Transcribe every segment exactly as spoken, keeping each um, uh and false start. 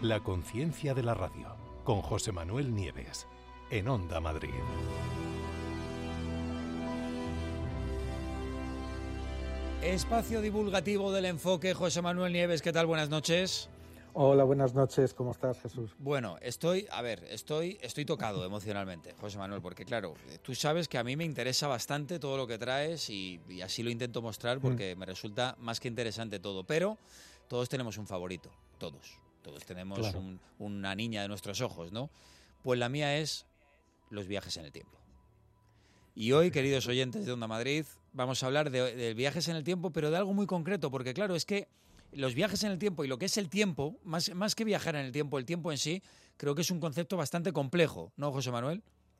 La conciencia de la radio, con José Manuel Nieves, en Onda Madrid. Espacio divulgativo del enfoque. José Manuel Nieves, ¿qué tal? Buenas noches. Hola, buenas noches. ¿Cómo estás, Jesús? Bueno, estoy, a ver, estoy, estoy tocado emocionalmente, José Manuel, porque claro, tú sabes que a mí me interesa bastante todo lo que traes y, y así lo intento mostrar porque mm. me resulta más que interesante todo. Pero todos tenemos un favorito, todos. Todos tenemos claro. un, una niña de nuestros ojos, ¿no? Pues la mía es los viajes en el tiempo. Y hoy, queridos oyentes de Onda Madrid, vamos a hablar de, de viajes en el tiempo, pero de algo muy concreto, porque claro, es que los viajes en el tiempo y lo que es el tiempo, más, más que viajar en el tiempo, el tiempo en sí, creo que es un concepto bastante complejo, ¿no, José Manuel?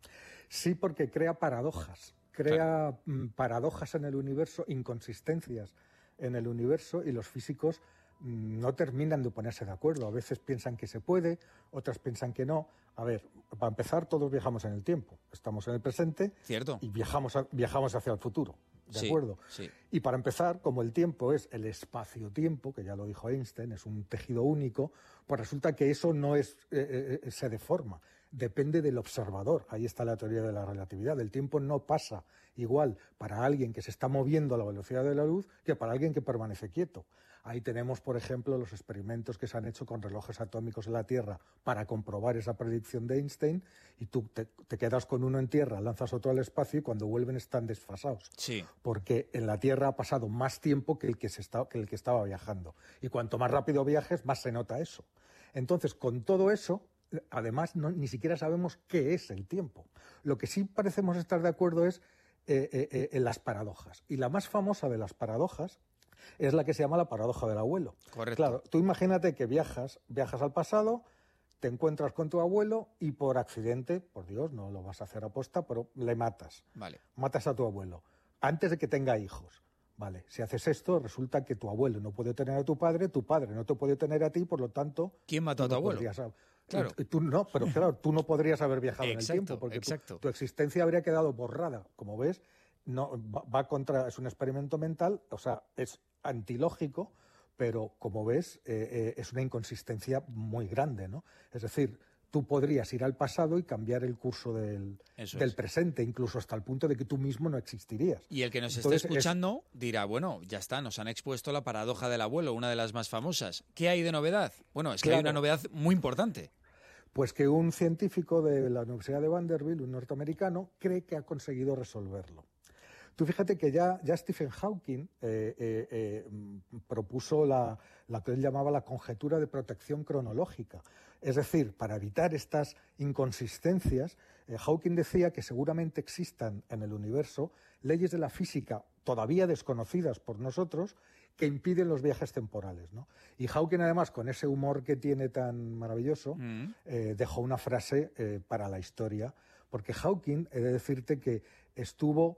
Sí, porque crea paradojas, crea claro. paradojas en el universo, inconsistencias en el universo, y los físicos no terminan de ponerse de acuerdo. A veces piensan que se puede, otras piensan que no. A ver, para empezar, todos viajamos en el tiempo. Estamos en el presente. Cierto. Y viajamos, a, viajamos hacia el futuro. ¿De sí, acuerdo? Sí. Y para empezar, como el tiempo es el espacio-tiempo, que ya lo dijo Einstein, es un tejido único, pues resulta que eso no es eh, eh, se deforma. Depende del observador. Ahí está la teoría de la relatividad. El tiempo no pasa igual para alguien que se está moviendo a la velocidad de la luz que para alguien que permanece quieto. Ahí tenemos, por ejemplo, los experimentos que se han hecho con relojes atómicos en la Tierra para comprobar esa predicción de Einstein, y tú te, te quedas con uno en tierra, lanzas otro al espacio y cuando vuelven están desfasados. Sí. Porque en la Tierra ha pasado más tiempo que el que, se está, que el que estaba viajando. Y cuanto más rápido viajes, más se nota eso. Entonces, con todo eso, además, no, ni siquiera sabemos qué es el tiempo. Lo que sí parecemos estar de acuerdo es eh, eh, eh, en las paradojas. Y la más famosa de las paradojas es la que se llama la paradoja del abuelo. Correcto. Claro, tú imagínate que viajas, viajas al pasado, te encuentras con tu abuelo y por accidente, por Dios, no lo vas a hacer aposta, pero le matas. Vale. Matas a tu abuelo antes de que tenga hijos. Vale, si haces esto, resulta que tu abuelo no puede tener a tu padre, tu padre no te puede tener a ti, por lo tanto... ¿Quién mató a tu abuelo? Claro. Y, y tú no, pero claro, tú no podrías haber viajado exacto, en el tiempo, porque exacto. tu, tu existencia habría quedado borrada. Como ves, no va, va contra, es un experimento mental, o sea, es antilógico, pero como ves, eh, eh, es una inconsistencia muy grande, ¿no? Es decir, tú podrías ir al pasado y cambiar el curso del, del presente, incluso hasta el punto de que tú mismo no existirías. Y el que nos Entonces, esté escuchando es... dirá, bueno, ya está, nos han expuesto la paradoja del abuelo, una de las más famosas. ¿Qué hay de novedad? Bueno, es que claro. hay una novedad muy importante. Pues que un científico de la Universidad de Vanderbilt, un norteamericano, cree que ha conseguido resolverlo. Tú fíjate que ya, ya Stephen Hawking eh, eh, eh, propuso la, la que él llamaba la conjetura de protección cronológica. Es decir, para evitar estas inconsistencias, eh, Hawking decía que seguramente existan en el universo leyes de la física todavía desconocidas por nosotros que impiden los viajes temporales, ¿no? Y Hawking, además, con ese humor que tiene tan maravilloso, mm. eh, dejó una frase eh, para la historia, porque Hawking, he de decirte que estuvo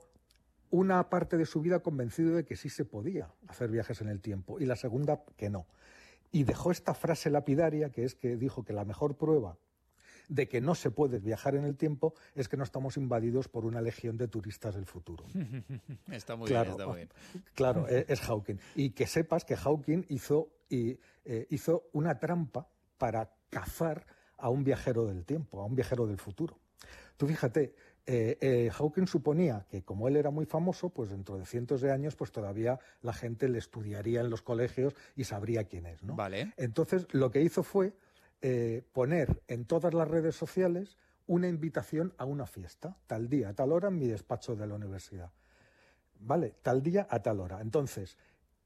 una parte de su vida convencido de que sí se podía hacer viajes en el tiempo y la segunda que no. Y dejó esta frase lapidaria, que es que dijo que la mejor prueba de que no se puede viajar en el tiempo es que no estamos invadidos por una legión de turistas del futuro. Está muy claro, bien, está muy bien. Claro, es Hawking. Y que sepas que Hawking hizo, y, eh, hizo una trampa para cazar a un viajero del tiempo, a un viajero del futuro. Tú fíjate, eh, eh, Hawking suponía que como él era muy famoso, pues dentro de cientos de años pues todavía la gente le estudiaría en los colegios y sabría quién es, ¿no? Vale. Entonces lo que hizo fue eh, poner en todas las redes sociales una invitación a una fiesta, tal día, a tal hora en mi despacho de la universidad. Vale, tal día a tal hora. Entonces,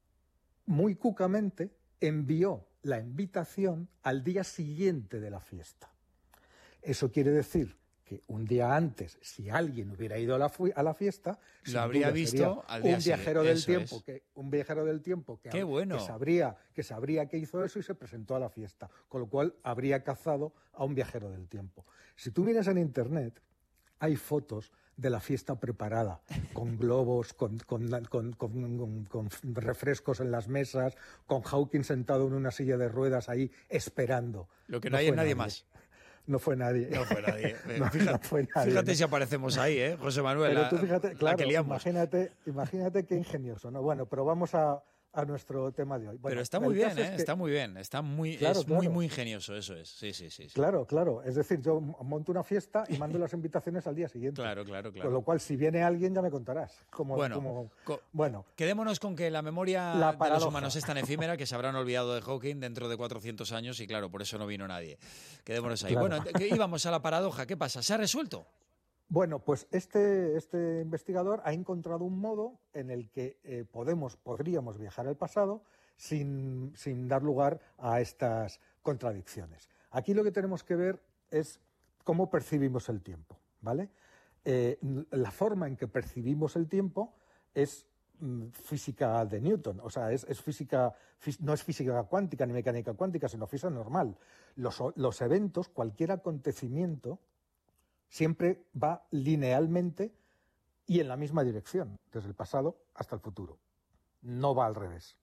muy cucamente envió la invitación al día siguiente de la fiesta. Eso quiere decir que un día antes, si alguien hubiera ido a la, a la fiesta, lo habría visto al día un viajero del eso tiempo es. que un viajero del tiempo que, Qué bueno. que sabría que sabría que hizo eso y se presentó a la fiesta, con lo cual habría cazado a un viajero del tiempo. Si tú miras en internet, hay fotos de la fiesta preparada, con globos, con, con, con, con, con refrescos en las mesas, con Hawking sentado en una silla de ruedas ahí esperando. Lo que no, no hay es nadie, nadie más. No fue nadie. No fue nadie. no, fíjate, no fue nadie, fíjate ¿no? si aparecemos ahí, ¿eh, José Manuel? Pero la, tú fíjate, claro, que liamos. imagínate, imagínate qué ingenioso, ¿no? Bueno, pero vamos a, a nuestro tema de hoy. Bueno, pero está muy bien, ¿eh? Es que... Está muy bien, está muy, claro, es claro. muy, muy ingenioso, eso es. Sí, sí, sí, sí. Claro, claro. Es decir, yo monto una fiesta y mando las invitaciones al día siguiente. Claro, claro, claro. Con lo cual, si viene alguien, ya me contarás. Como, bueno, como... co bueno, quedémonos con que la memoria la de los humanos es tan efímera que se habrán olvidado de Hawking dentro de cuatrocientos años y, claro, por eso no vino nadie. Quedémonos ahí. Claro. Bueno, que íbamos a la paradoja. ¿Qué pasa? ¿Se ha resuelto? Bueno, pues este, este investigador ha encontrado un modo en el que eh, podemos, podríamos viajar al pasado sin, sin dar lugar a estas contradicciones. Aquí lo que tenemos que ver es cómo percibimos el tiempo, ¿vale? Eh, la forma en que percibimos el tiempo es mm, física de Newton, o sea, es, es física, fí, no es física cuántica ni mecánica cuántica, sino física normal. Los, los eventos, cualquier acontecimiento, siempre va linealmente y en la misma dirección, desde el pasado hasta el futuro. No va al revés.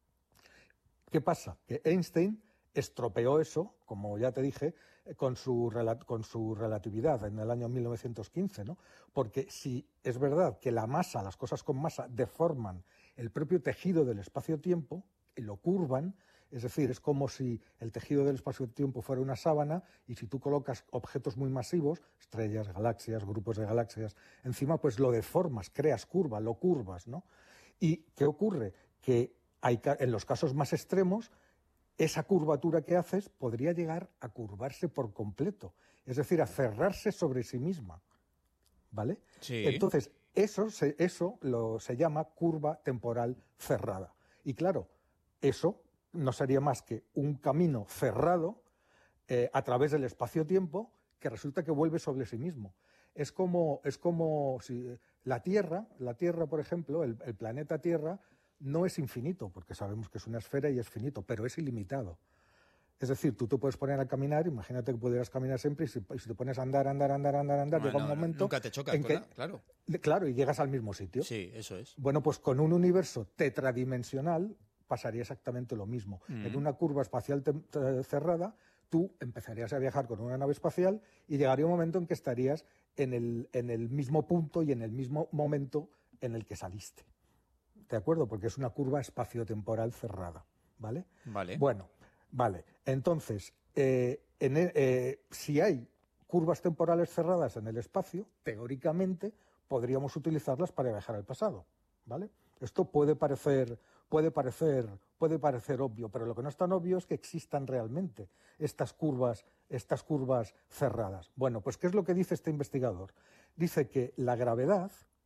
¿Qué pasa? Que Einstein estropeó eso, como ya te dije, con su, con su relatividad en el año mil novecientos quince, ¿no? Porque si es verdad que la masa, las cosas con masa, deforman el propio tejido del espacio-tiempo y lo curvan, es decir, es como si el tejido del espacio-tiempo fuera una sábana y si tú colocas objetos muy masivos, estrellas, galaxias, grupos de galaxias, encima pues lo deformas, creas curva, lo curvas, ¿no? ¿Y qué ocurre? Que hay, en los casos más extremos, esa curvatura que haces podría llegar a curvarse por completo, es decir, a cerrarse sobre sí misma, ¿vale? Sí. Entonces, eso, se, eso lo, se llama curva temporal cerrada. Y claro, eso no sería más que un camino cerrado eh, a través del espacio-tiempo que resulta que vuelve sobre sí mismo. Es como, es como si la Tierra, la Tierra, por ejemplo, el, el planeta Tierra no es infinito, porque sabemos que es una esfera y es finito, pero es ilimitado. Es decir, tú te puedes poner a caminar, imagínate que pudieras caminar siempre y si, y si te pones a andar, andar, andar, andar, andar, Bueno, llega un momento... Nunca te chocas, en que, nada, claro. Claro, y llegas al mismo sitio. Sí, eso es. Bueno, pues con un universo tetradimensional pasaría exactamente lo mismo. Mm. En una curva espacial cerrada, tú empezarías a viajar con una nave espacial y llegaría un momento en que estarías en el, en el mismo punto y en el mismo momento en el que saliste. ¿De acuerdo? Porque es una curva espaciotemporal cerrada, ¿vale? Vale. Bueno, vale. Entonces, eh, en el, eh, si hay curvas temporales cerradas en el espacio, teóricamente podríamos utilizarlas para viajar al pasado, ¿vale? Esto puede parecer, puede parecer, puede parecer obvio, pero lo que no es tan obvio es que existan realmente estas curvas, estas curvas cerradas. Bueno, pues ¿qué es lo que dice este investigador? Dice que la gravedad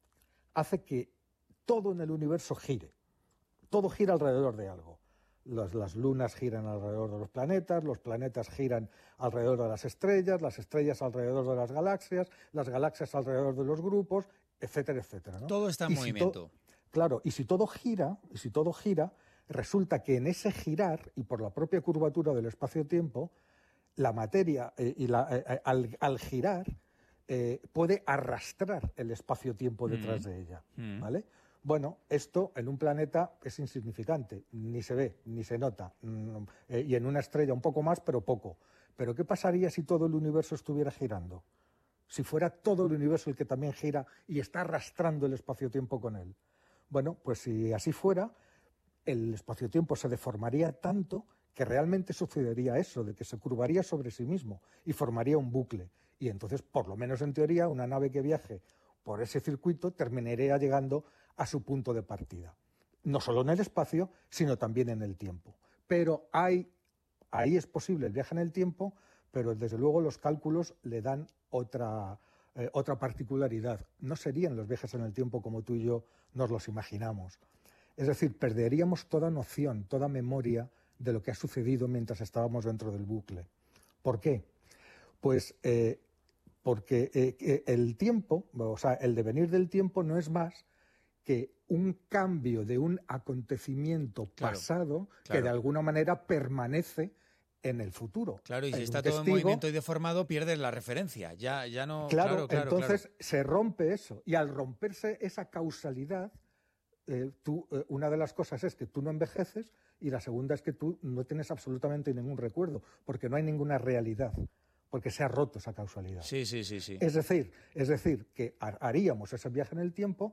hace que todo en el universo gire. Todo gira alrededor de algo. Las, las lunas giran alrededor de los planetas, los planetas giran alrededor de las estrellas, las estrellas alrededor de las galaxias, las galaxias alrededor de los grupos, etcétera, etcétera, ¿no? Todo está en y movimiento. Si claro, y si todo gira, y si todo gira, resulta que en ese girar, y por la propia curvatura del espacio-tiempo, la materia, eh, y la, eh, al, al girar, eh, puede arrastrar el espacio-tiempo detrás mm. de ella, mm. ¿vale? Bueno, esto en un planeta es insignificante, ni se ve, ni se nota, eh, y en una estrella un poco más, pero poco. Pero ¿qué pasaría si todo el universo estuviera girando? Si fuera todo el universo el que también gira y está arrastrando el espacio-tiempo con él. Bueno, pues si así fuera, el espacio-tiempo se deformaría tanto que realmente sucedería eso, de que se curvaría sobre sí mismo y formaría un bucle. Y entonces, por lo menos en teoría, una nave que viaje por ese circuito terminaría llegando a su punto de partida. No solo en el espacio, sino también en el tiempo. Pero hay, ahí es posible el viaje en el tiempo, pero desde luego los cálculos le dan otra, eh, otra particularidad. No serían los viajes en el tiempo como tú y yo nos los imaginamos. Es decir, perderíamos toda noción, toda memoria de lo que ha sucedido mientras estábamos dentro del bucle. ¿Por qué? Pues eh, porque eh, el tiempo, o sea, el devenir del tiempo no es más que un cambio de un acontecimiento claro, pasado claro. que de alguna manera permanece en el futuro. Claro, y si Hay está un todo testigo, en movimiento y deformado, pierdes la referencia. Ya, ya no. Claro, Claro, claro entonces claro. se rompe eso. Y al romperse esa causalidad, eh, tú, eh, una de las cosas es que tú no envejeces y la segunda es que tú no tienes absolutamente ningún recuerdo, porque no hay ninguna realidad, porque se ha roto esa causalidad. Sí, sí, sí, sí. Es decir, es decir, que haríamos ese viaje en el tiempo,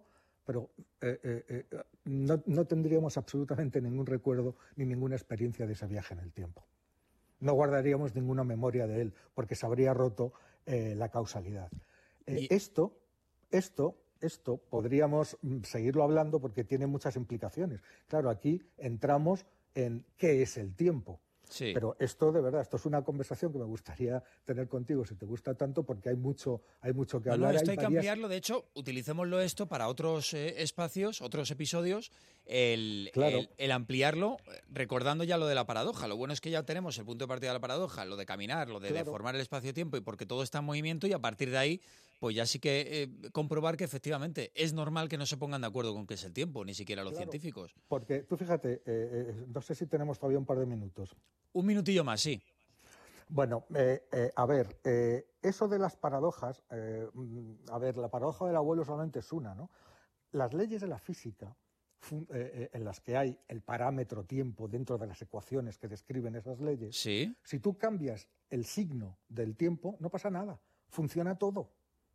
pero eh, eh, eh, no, no tendríamos absolutamente ningún recuerdo ni ninguna experiencia de ese viaje en el tiempo. No guardaríamos ninguna memoria de él, porque se habría roto eh, la causalidad. Eh, y... Esto, esto, esto podríamos seguirlo hablando porque tiene muchas implicaciones. Claro, aquí entramos en qué es el tiempo. Sí. Pero esto, de verdad, esto es una conversación que me gustaría tener contigo, si te gusta tanto, porque hay mucho, hay mucho que no, hablar. No, esto hay, hay que varias... ampliarlo. De hecho, utilicémoslo esto para otros eh, espacios, otros episodios, el, claro. el, el ampliarlo, recordando ya lo de la paradoja. Lo bueno es que ya tenemos el punto de partida de la paradoja, lo de caminar, lo de claro. deformar el espacio-tiempo, y porque todo está en movimiento, y a partir de ahí, pues ya sí que eh, comprobar que efectivamente es normal que no se pongan de acuerdo con qué es el tiempo, ni siquiera los claro. científicos. Porque tú fíjate, eh, eh, no sé si tenemos todavía un par de minutos. Un minutillo más, sí. Bueno, eh, eh, a ver, eh, eso de las paradojas, eh, a ver, la paradoja del abuelo solamente es una, ¿no? Las leyes de la física, fun, eh, en las que hay el parámetro tiempo dentro de las ecuaciones que describen esas leyes, ¿sí? Si tú cambias el signo del tiempo, no pasa nada, funciona todo.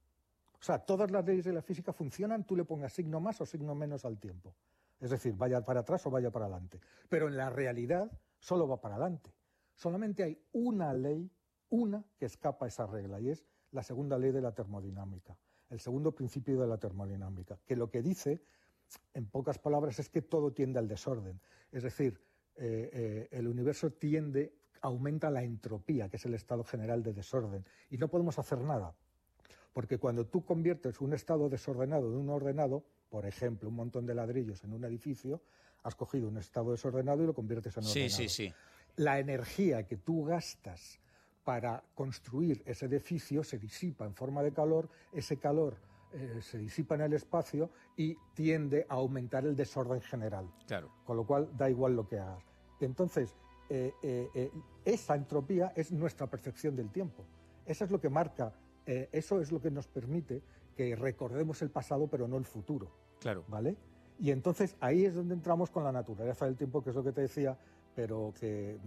O sea, todas las leyes de la física funcionan, tú le pongas signo más o signo menos al tiempo. Es decir, vaya para atrás o vaya para adelante. Pero en la realidad solo va para adelante. Solamente hay una ley, una que escapa a esa regla, y es la segunda ley de la termodinámica, el segundo principio de la termodinámica, que lo que dice, en pocas palabras, es que todo tiende al desorden. Es decir, eh, eh, el universo tiende, aumenta la entropía, que es el estado general de desorden, y no podemos hacer nada. Porque cuando tú conviertes un estado desordenado en un ordenado, por ejemplo, un montón de ladrillos en un edificio, has cogido un estado desordenado y lo conviertes en ordenado. Sí, sí, sí. La energía que tú gastas para construir ese edificio se disipa en forma de calor, ese calor eh, se disipa en el espacio y tiende a aumentar el desorden general. Claro. Con lo cual da igual lo que hagas. Entonces, eh, eh, eh, esa entropía es nuestra percepción del tiempo. Eso es lo que marca, eh, eso es lo que nos permite que recordemos el pasado pero no el futuro. Claro. ¿Vale? Y entonces ahí es donde entramos con la naturaleza del tiempo, que es lo que te decía, pero que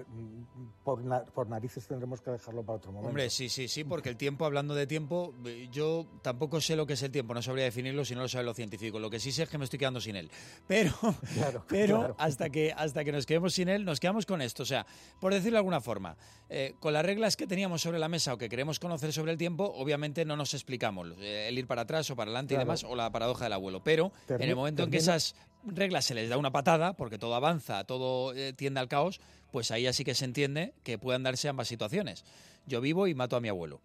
por, na, por narices tendremos que dejarlo para otro momento. Hombre, sí, sí, sí, porque el tiempo, hablando de tiempo, yo tampoco sé lo que es el tiempo, no sabría definirlo si no lo saben los científicos. Lo que sí sé es que me estoy quedando sin él. Pero, claro, pero claro. Hasta, que, hasta que nos quedemos sin él, nos quedamos con esto. O sea, por decirlo de alguna forma, eh, con las reglas que teníamos sobre la mesa o que queremos conocer sobre el tiempo, obviamente no nos explicamos eh, el ir para atrás o para adelante claro. y demás, o la paradoja del abuelo. Pero Termi- en el momento termina. en que esas reglas se les da una patada, porque todo avanza, todo eh, tiende al caos, pues ahí así que se entiende que puedan darse ambas situaciones. Yo vivo y mato a mi abuelo.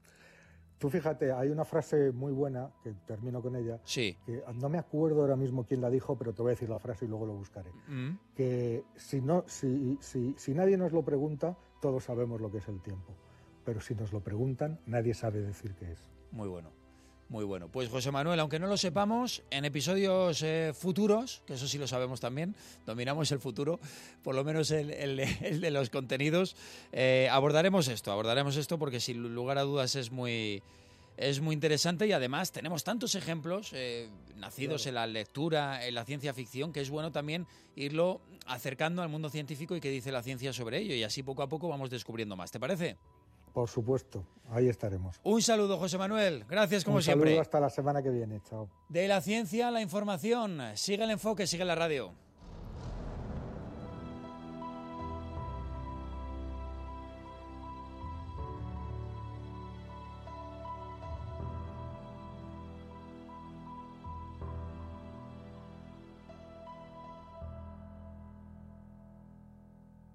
Tú fíjate, hay una frase muy buena, que termino con ella, sí. que no me acuerdo ahora mismo quién la dijo, pero te voy a decir la frase y luego lo buscaré. Mm. Que si, no, si, si, si nadie nos lo pregunta, todos sabemos lo que es el tiempo. Pero si nos lo preguntan, nadie sabe decir qué es. Muy bueno. Muy bueno. Pues José Manuel, aunque no lo sepamos, en episodios eh, futuros, que eso sí lo sabemos también, dominamos el futuro, por lo menos el, el, el de los contenidos, eh, abordaremos esto, abordaremos esto porque sin lugar a dudas es muy, es muy interesante y además tenemos tantos ejemplos eh, nacidos claro. en la lectura, en la ciencia ficción, que es bueno también irlo acercando al mundo científico y qué dice la ciencia sobre ello, y así poco a poco vamos descubriendo más. ¿Te parece? Por supuesto, ahí estaremos. Un saludo, José Manuel. Gracias como siempre. Un saludo hasta la semana que viene. Chao. De la ciencia a la información. Sigue el enfoque, sigue la radio.